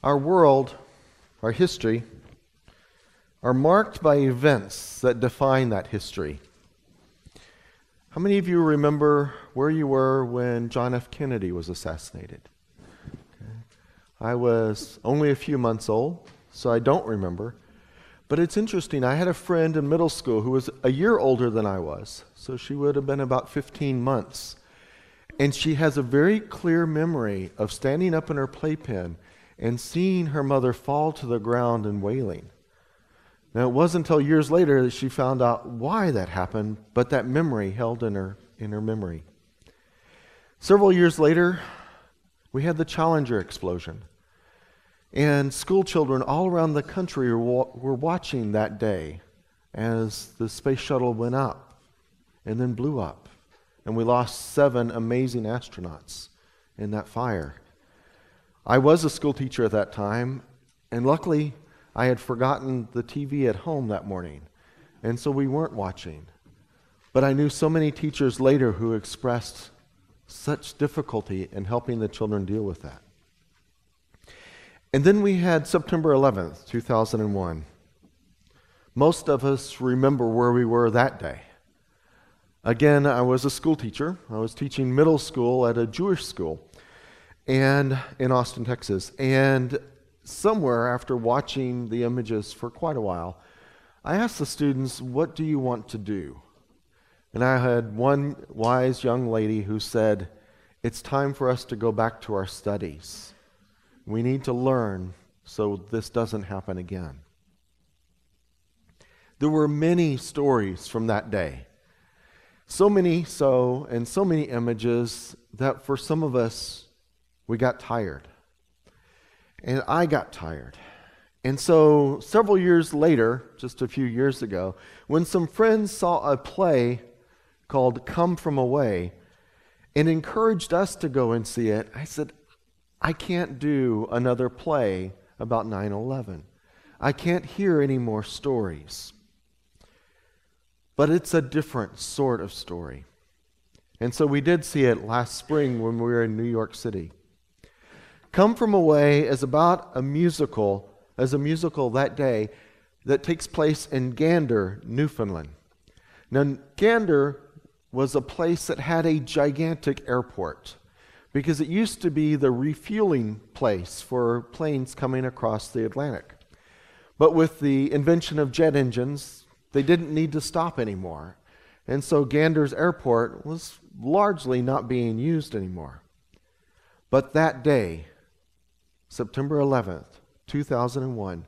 Our world, our history, are marked by events that define that history. How many of you remember where you were when John F. Kennedy was assassinated? Okay. I was only a few months old, so I don't remember. But it's interesting, I had a friend in middle school who was a year older than I was, so she would have been about 15 months. And she has a very clear memory of standing up in her playpen and seeing her mother fall to the ground and wailing. Now, it wasn't until years later that she found out why that happened, but that memory held in her memory. Several years later, we had the Challenger explosion. And school children all around the country were watching that day as the space shuttle went up and then blew up. And we lost 7 amazing astronauts in that fire. I was a school teacher at that time, and luckily I had forgotten the TV at home that morning, and so we weren't watching. But I knew so many teachers later who expressed such difficulty in helping the children deal with that. And then we had September 11th, 2001. Most of us remember where we were that day. Again, I was a school teacher. I was teaching middle school at a Jewish school and in Austin, Texas. And somewhere after watching the images for quite a while, I asked the students, "What do you want to do?" And I had one wise young lady who said, "It's time for us to go back to our studies. We need to learn so this doesn't happen again." There were many stories from that day. So many images that for some of us, we got tired. And I got tired. And so several years later, just a few years ago, when some friends saw a play called Come From Away and encouraged us to go and see it, I said, I can't do another play about 9/11. I can't hear any more stories. But it's a different sort of story. And so we did see it last spring when we were in New York City. Come From Away is about a musical that day that takes place in Gander, Newfoundland. Now, Gander was a place that had a gigantic airport because it used to be the refueling place for planes coming across the Atlantic. But with the invention of jet engines, they didn't need to stop anymore. And so Gander's airport was largely not being used anymore. But that day, September 11th, 2001,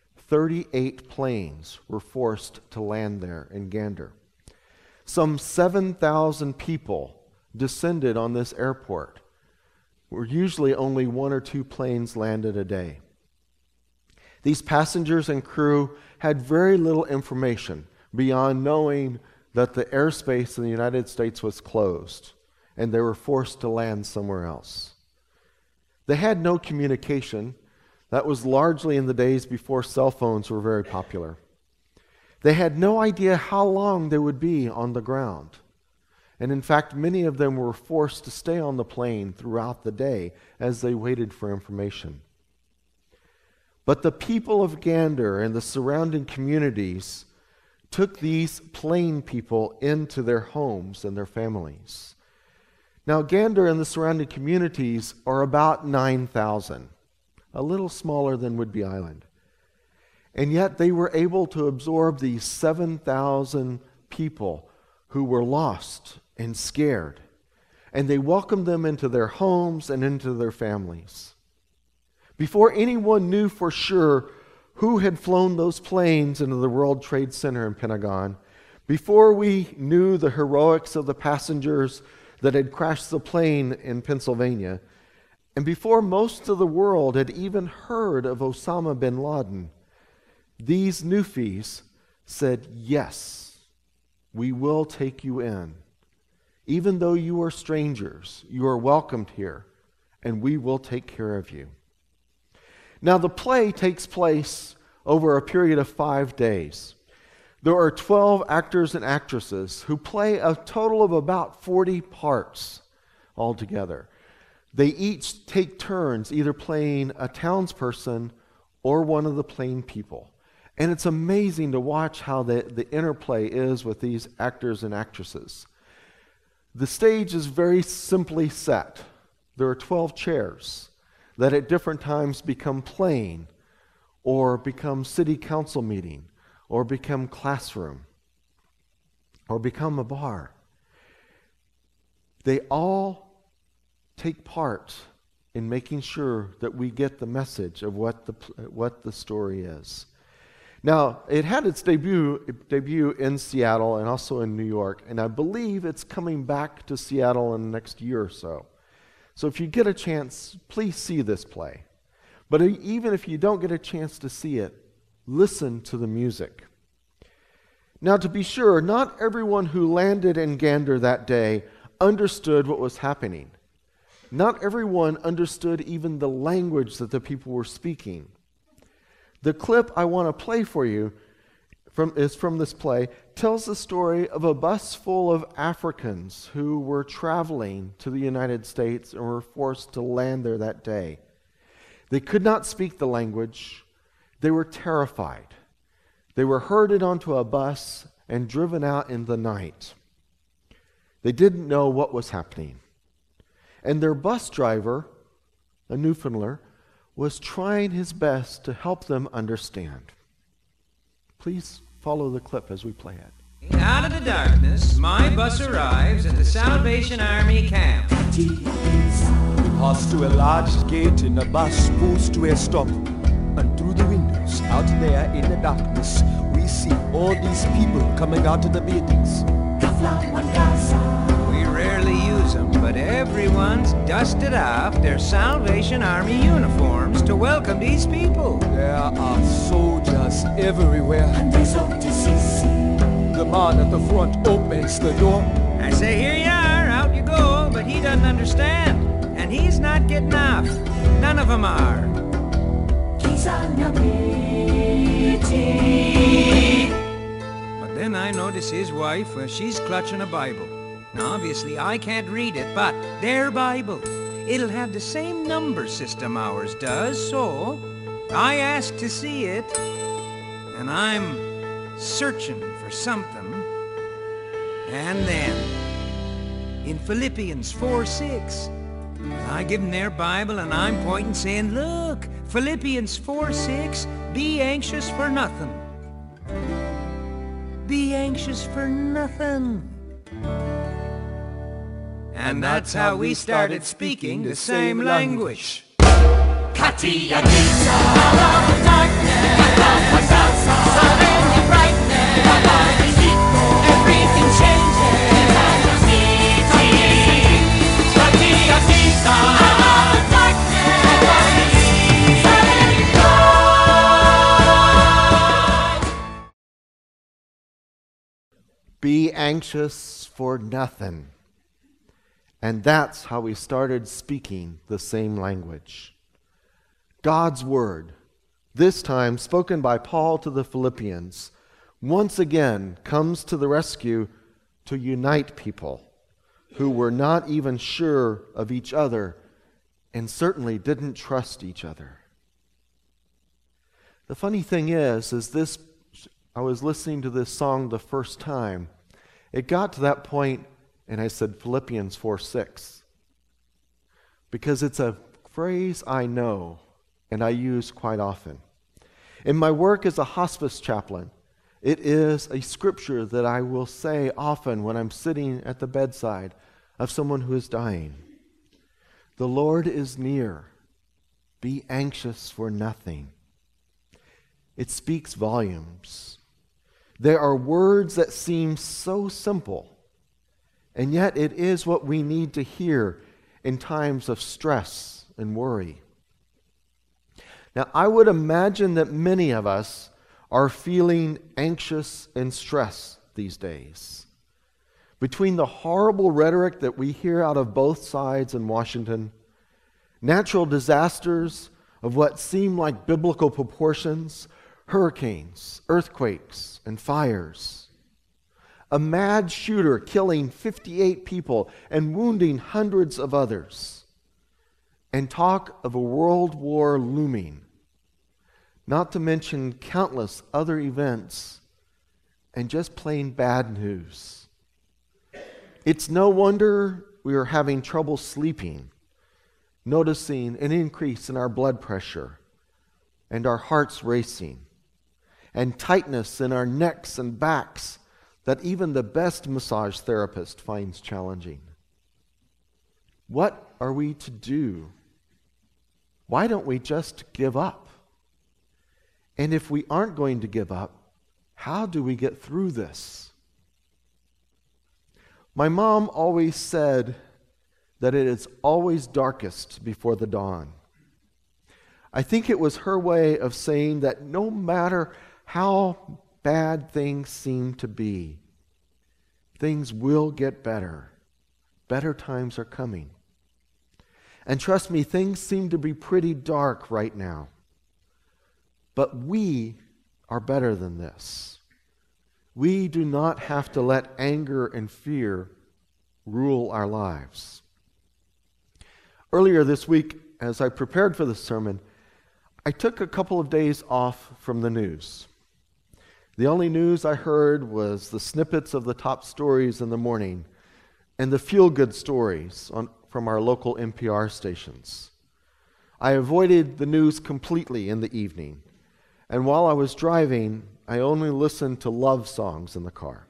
38 planes were forced to land there in Gander. Some 7,000 people descended on this airport, where usually only 1 or 2 planes landed a day. These passengers and crew had very little information beyond knowing that the airspace in the United States was closed and they were forced to land somewhere else. They had no communication. That was largely in the days before cell phones were very popular. They had no idea how long they would be on the ground. And in fact, many of them were forced to stay on the plane throughout the day as they waited for information. But the people of Gander and the surrounding communities took these plane people into their homes and their families. Now, Gander and the surrounding communities are about 9,000, a little smaller than Whidbey Island. And yet they were able to absorb these 7,000 people who were lost and scared. And they welcomed them into their homes and into their families. Before anyone knew for sure who had flown those planes into the World Trade Center and Pentagon, before we knew the heroics of the passengers that had crashed the plane in Pennsylvania, and before most of the world had even heard of Osama bin Laden, these Newfies said, "Yes, we will take you in. Even though you are strangers, you are welcomed here, and we will take care of you." Now, the play takes place over a period of 5 days. There are 12 actors and actresses who play a total of about 40 parts altogether. They each take turns either playing a townsperson or one of the plain people. And it's amazing to watch how the interplay is with these actors and actresses. The stage is very simply set. There are 12 chairs that at different times become plain, or become city council meeting, or become classroom, or become a bar. They all take part in making sure that we get the message of what the story is. Now, it had its debut in Seattle and also in New York, and I believe it's coming back to Seattle in the next year or so. So if you get a chance, please see this play. But even if you don't get a chance to see it, listen to the music. Now, to be sure, not everyone who landed in Gander that day understood what was happening. Not everyone understood even the language that the people were speaking. The clip I want to play for you is from this play, tells the story of a bus full of Africans who were traveling to the United States and were forced to land there that day. They could not speak the language. They were terrified. They were herded onto a bus and driven out in the night. They didn't know what was happening. And their bus driver, a Newfoundlander, was trying his best to help them understand. Please follow the clip as we play it. Out of the darkness, my bus arrives at the Salvation Army camp. We pass through a large gate and the bus pulls to a stop. And through the windows, out there in the darkness, we see all these people coming out of the buildings. We rarely use them, but everyone's dusted off their Salvation Army uniforms to welcome these people. There are soldiers everywhere. The man at the front opens the door. I say, here you are, out you go, but he doesn't understand, and he's not getting off. None of them are. But then I notice his wife, she's clutching a Bible. Now, obviously, I can't read it, but their Bible, it'll have the same number system ours does, so I ask to see it, and I'm searching for something. And then, in Philippians 4:6, I give them their Bible, and I'm pointing, saying, look, Philippians 4:6, be anxious for nothing. Be anxious for nothing. And that's how we started speaking the same language. Katia needs a love of darkness, suddenly brightness, everything changes. Katia needs a love of darkness, suddenly bright. Be anxious for nothing. And that's how we started speaking the same language. God's word, this time spoken by Paul to the Philippians, once again comes to the rescue to unite people who were not even sure of each other and certainly didn't trust each other. The funny thing is this, I was listening to this song the first time. It got to that point and I said Philippians 4:6, because it's a phrase I know and I use quite often. In my work as a hospice chaplain, it is a scripture that I will say often when I'm sitting at the bedside of someone who is dying. The Lord is near. Be anxious for nothing. It speaks volumes. There are words that seem so simple, and yet it is what we need to hear in times of stress and worry. Now, I would imagine that many of us are feeling anxious and stressed these days. Between the horrible rhetoric that we hear out of both sides in Washington, natural disasters of what seem like biblical proportions, hurricanes, earthquakes, and fires, a mad shooter killing 58 people and wounding hundreds of others, and talk of a world war looming, not to mention countless other events and just plain bad news. It's no wonder we are having trouble sleeping, noticing an increase in our blood pressure and our hearts racing, and tightness in our necks and backs that even the best massage therapist finds challenging. What are we to do? Why don't we just give up? And if we aren't going to give up, how do we get through this? My mom always said that it is always darkest before the dawn. I think it was her way of saying that no matter how bad things seem to be, things will get better. Better times are coming. And trust me, things seem to be pretty dark right now. But we are better than this. We do not have to let anger and fear rule our lives. Earlier this week, as I prepared for the sermon, I took a couple of days off from the news. The only news I heard was the snippets of the top stories in the morning and the feel-good stories from our local NPR stations. I avoided the news completely in the evening, and while I was driving, I only listened to love songs in the car.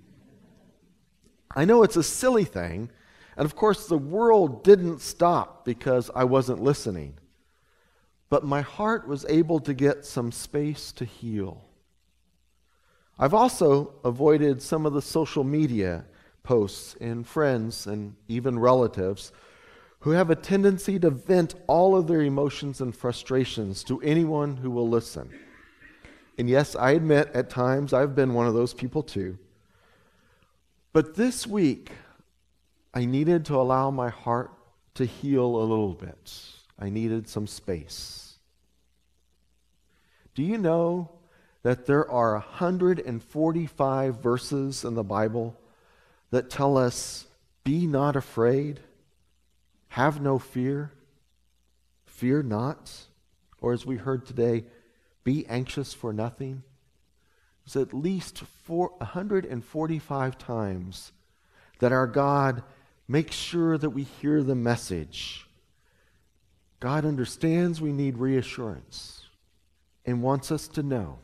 I know it's a silly thing, and of course the world didn't stop because I wasn't listening, but my heart was able to get some space to heal. I've also avoided some of the social media posts and friends and even relatives who have a tendency to vent all of their emotions and frustrations to anyone who will listen. And yes, I admit at times I've been one of those people too. But this week, I needed to allow my heart to heal a little bit. I needed some space. Do you know that there are 145 verses in the Bible that tell us, be not afraid, have no fear, fear not, or as we heard today, be anxious for nothing? It's at least 145 times that our God makes sure that we hear the message. God understands we need reassurance and wants us to know.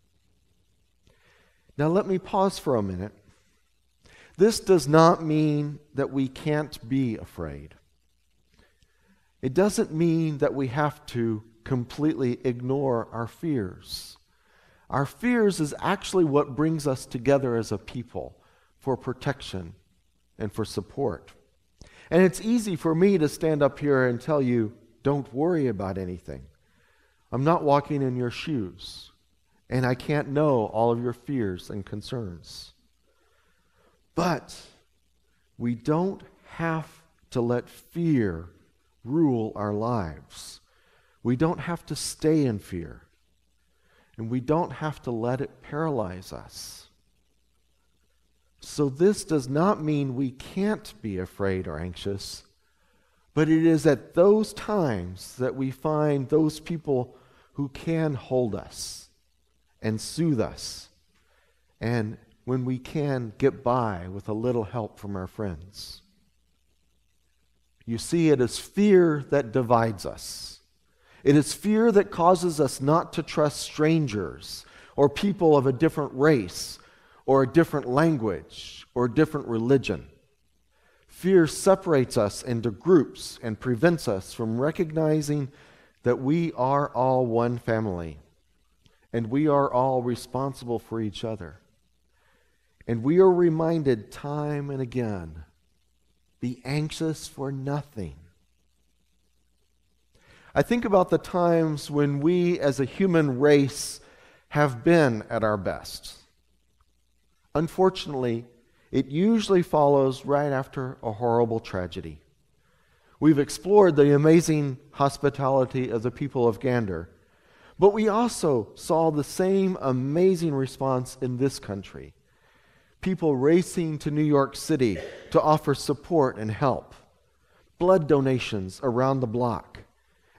Now let me pause for a minute. This does not mean that we can't be afraid. It doesn't mean that we have to completely ignore our fears. Our fears is actually what brings us together as a people for protection and for support. And it's easy for me to stand up here and tell you, don't worry about anything. I'm not walking in your shoes, and I can't know all of your fears and concerns. But we don't have to let fear rule our lives. We don't have to stay in fear. And we don't have to let it paralyze us. So this does not mean we can't be afraid or anxious, but it is at those times that we find those people who can hold us and soothe us, and when we can get by with a little help from our friends. You see, it is fear that divides us. It is fear that causes us not to trust strangers or people of a different race or a different language or a different religion. Fear separates us into groups and prevents us from recognizing that we are all one family and we are all responsible for each other. And we are reminded time and again, be anxious for nothing. I think about the times when we as a human race have been at our best. Unfortunately, it usually follows right after a horrible tragedy. We've explored the amazing hospitality of the people of Gander, but we also saw the same amazing response in this country. People racing to New York City to offer support and help. Blood donations around the block.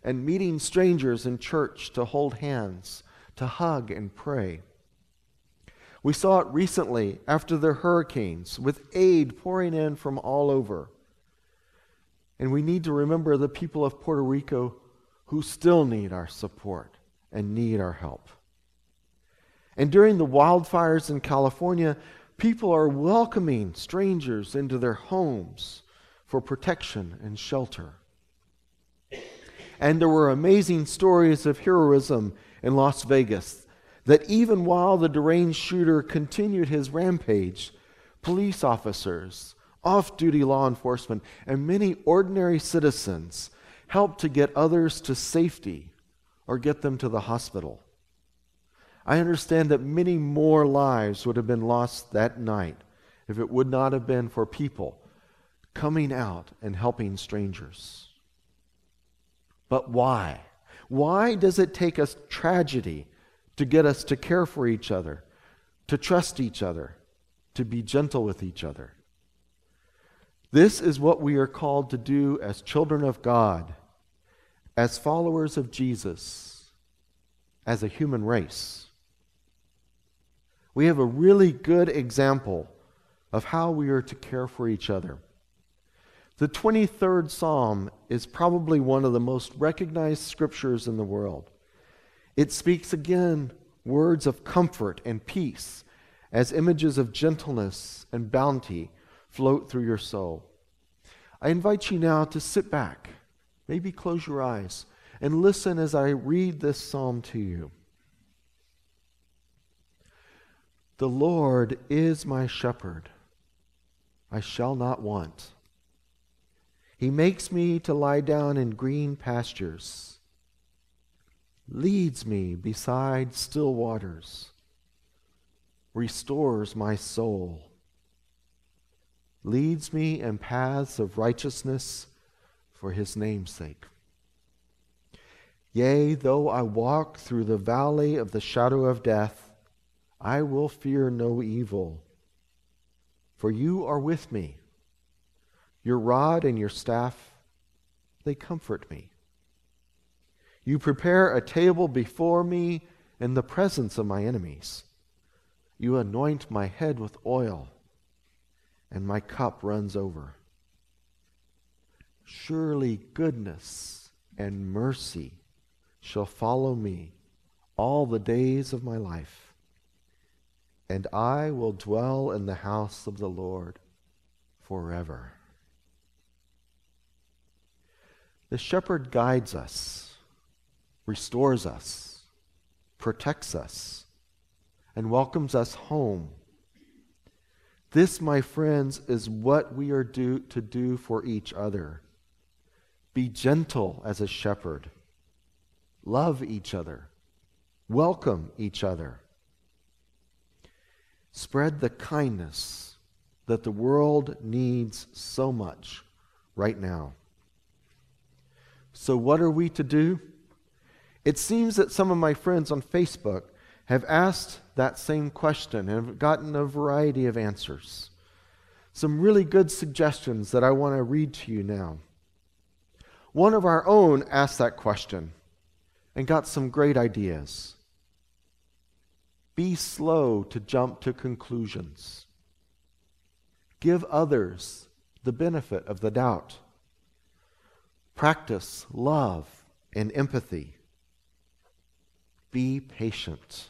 and meeting strangers in church to hold hands, to hug and pray. We saw it recently after the hurricanes, with aid pouring in from all over. And we need to remember the people of Puerto Rico who still need our support and need our help. And during the wildfires in California, people are welcoming strangers into their homes for protection and shelter. And there were amazing stories of heroism in Las Vegas, that even while the deranged shooter continued his rampage, police officers, off-duty law enforcement, and many ordinary citizens helped to get others to safety or get them to the hospital. I understand that many more lives would have been lost that night if it would not have been for people coming out and helping strangers. But why? Why does it take us tragedy to get us to care for each other, to trust each other, to be gentle with each other? This is what we are called to do as children of God, as followers of Jesus, as a human race. We have a really good example of how we are to care for each other. The 23rd Psalm is probably one of the most recognized scriptures in the world. It speaks again words of comfort and peace as images of gentleness and bounty float through your soul. I invite you now to sit back, maybe close your eyes, and listen as I read this psalm to you. The Lord is my shepherd. I shall not want. He makes me to lie down in green pastures, leads me beside still waters, restores my soul, leads me in paths of righteousness for his name's sake. Yea, though I walk through the valley of the shadow of death, I will fear no evil, for you are with me. Your rod and your staff, they comfort me. You prepare a table before me in the presence of my enemies. You anoint my head with oil, and my cup runs over. Surely goodness and mercy shall follow me all the days of my life, and I will dwell in the house of the Lord forever. The shepherd guides us, restores us, protects us, and welcomes us home. This, my friends, is what we are to do for each other. Be gentle as a shepherd. Love each other. Welcome each other. Spread the kindness that the world needs so much right now. So what are we to do? It seems that some of my friends on Facebook have asked that same question and have gotten a variety of answers. Some really good suggestions that I want to read to you now. One of our own asked that question and got some great ideas. Be slow to jump to conclusions. Give others the benefit of the doubt. Practice love and empathy. Be patient.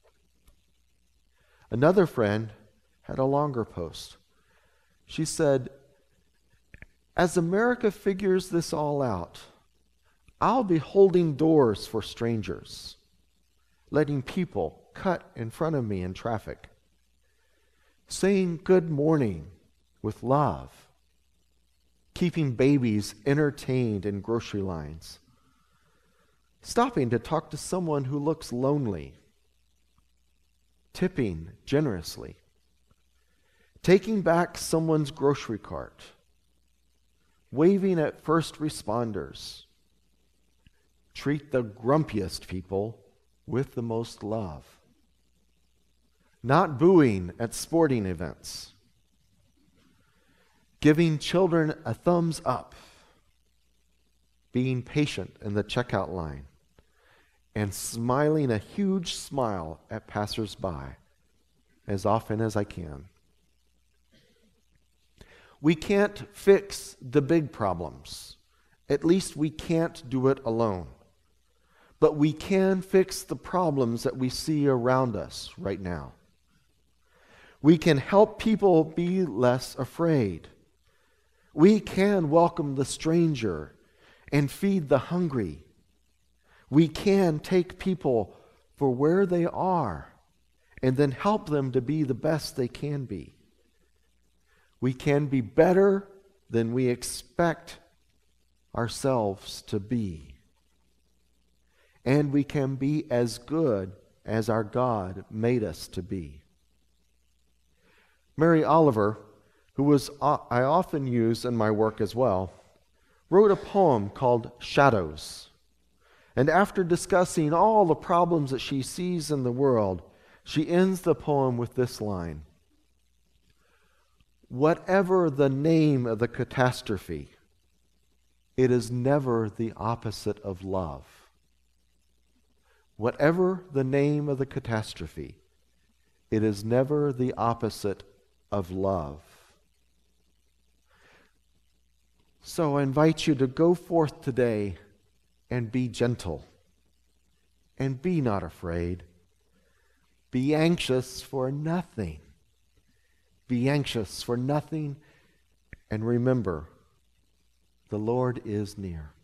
Another friend had a longer post. She said, as America figures this all out, I'll be holding doors for strangers, letting people cut in front of me in traffic, saying good morning with love, keeping babies entertained in grocery lines, stopping to talk to someone who looks lonely, tipping generously, taking back someone's grocery cart, waving at first responders. Treat the grumpiest people with the most love. Not booing at sporting events. Giving children a thumbs up. being patient in the checkout line, and smiling a huge smile at passersby as often as I can. We can't fix the big problems. At least we can't do it alone. But we can fix the problems that we see around us right now. We can help people be less afraid. We can welcome the stranger and feed the hungry. We can take people for where they are and then help them to be the best they can be. We can be better than we expect ourselves to be. And we can be as good as our God made us to be. Mary Oliver, who I often use in my work as well, wrote a poem called Shadows. And after discussing all the problems that she sees in the world, she ends the poem with this line: "Whatever the name of the catastrophe, it is never the opposite of love." Whatever the name of the catastrophe, it is never the opposite of love. So I invite you to go forth today and be gentle and be not afraid. Be anxious for nothing. Be anxious for nothing, and remember, the Lord is near.